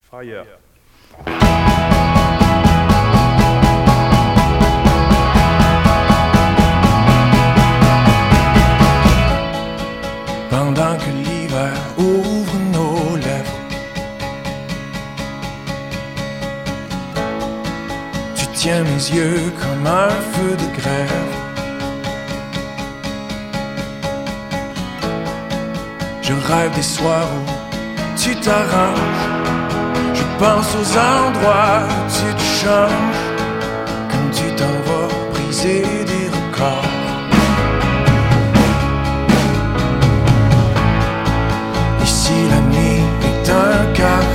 Fire. Pendant que l'hiver ouvre nos lèvres, tu tiens mes yeux comme un feu de grève. Je rêve des soirs où tu t'arranges. Je pense aux endroits où tu te changes, quand tu t'en vas briser des records. Et si la nuit est un cas